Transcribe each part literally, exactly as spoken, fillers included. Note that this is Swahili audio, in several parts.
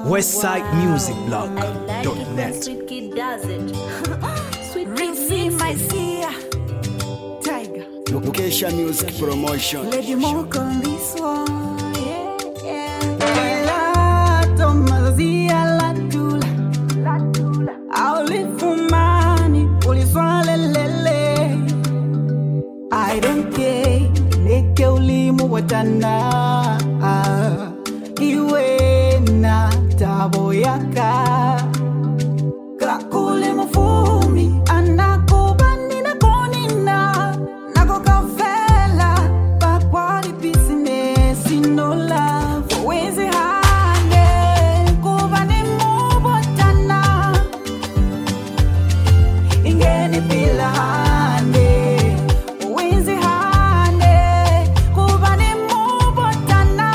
westside music blog dot net. Sweet Kid does it. Sweet Kid Receive my seer. Tiger. Location music promotion. Lady Monk on this one. Yeah, yeah. La tomazia la tula. La tula. I'll live for money. Uliswale lele. I don't care. Neke ulimu watana. Iwe na tabo yaka. Kakule mufumi. Anakubani na konina. Nako kafela. Bakwali business. No love. Wezi hande. Kubani mubotana. Ingeni pila hande. Wezi hande. Kubani mubotana.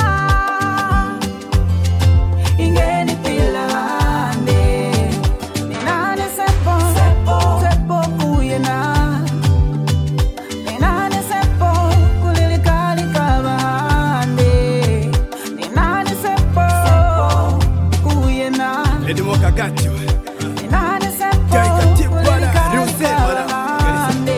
Ingeni pila hande. Ninane sepo. Sepo. Sepo kuyena. Ninane sepo. Kulilikali kabahande. Ninane sepo. Sepo kuyena. Lady Moka got you. Ninane sepo. Tiger tip, brother. Kulilikali You say, brother. kabahande.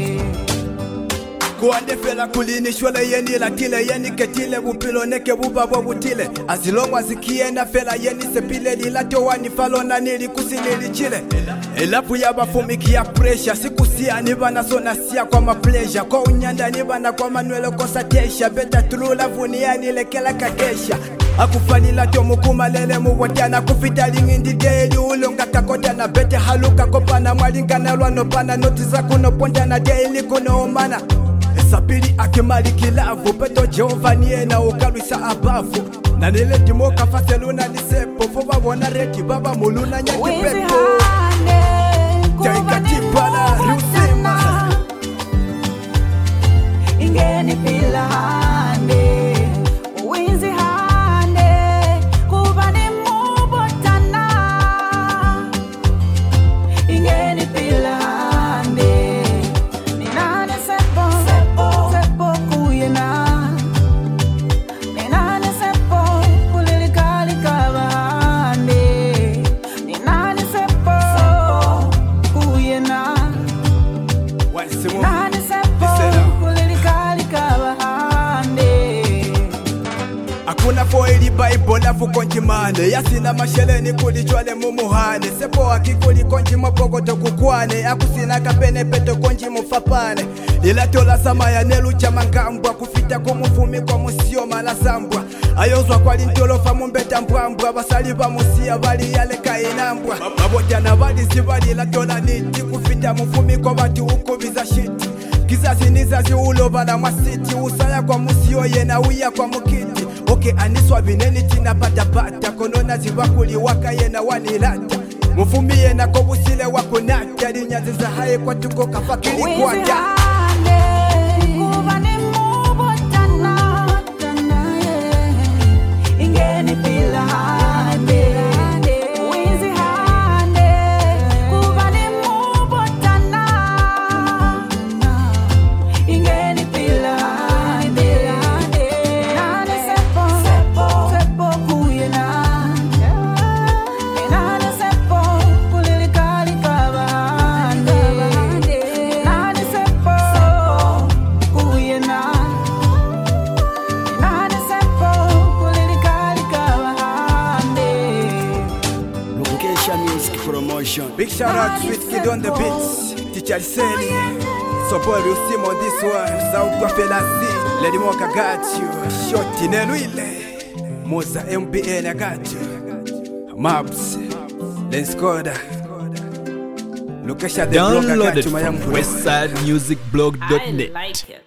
Kuande fela kulini shwele yeni la tile yeni ketile bupilo neke bubabo butile azilongwa zikienda fela yeni sepile lilato wani falo na nili kusinili chile elapu ya bafumiki ya pressure sikusia nibana sona sia kwa ma pleasure kwa unyanda nibana kwa manuelo kosa tesha beta tulula vuniani lekela kakesha akufalila tomukuma lele muwatana kufitali ngindi daily ulonga kakota na bete haluka kopana mwalingana lwano pana noti za kuno ponda na daily kuno omana Esapili akimali kilavu Peto Jehova niye na ukalwisa abavu Na nile dimoka faseluna nisepo Fuba wana reti baba muluna nyaki Wezi pepo hande. Jaika Kubani tipala rusima mubotana. Ingeni pila hande. Wezi hande. Kubani mubotana. Ingeni pila hande. Ninane sepo. Sepo. Sepo kuyena. Ninane sepo. Kulilikali kabahande. Ninane sepo. Kuyena. Wansimu Ninane sepo. Listen up. Kulilikali kabahande. Akuna foili bible afu konjimane Yasina masheleni kulichwale mumuhane Sepo akikuli konji mapogoto kukwane Akusina kapene peto konji mufapane Ila tola sama ya nelu chama ngambwa Kufita kumufumi kwa musio malasambwa Ayozwa kwa lintolofa mumbeta mbwambwa Basali ba musia bali yale kainambwa Mabotana bali sibali la tola niti Kufita mufumi kwa batu ukubiza shiti Kizazi nizazi ulo bala masiti Usaya kwa musio yena uya kwa mukiti Oke aniswa bineni tina pata pata Konona ziwakuli waka yena wanilata Mufumi yena kobusile wakunata Linyazi za hae kwa tuko kafakili Wezi kwa ya hande. Kubani mubotana. Ingeni pila hande. Wezi hande. Kubani mubotana. Ingeni pila hande. Ninane sepo. Sepo kuyena. Ninane sepo. Kulilikali kabahande. Ninane sepo. Kuyena. Ninane sepo. Kulilikali kabahande. Location music promotion. Big shout out to Sweet Kid on the beats Teacher Sally So boy you see on this one South kwa felasi Lady Moka got you Shoti neluile Moza M B N I got you Maps Let's go da Location the blog I got Downloaded you my young from bro westside music blog dot I net. like it.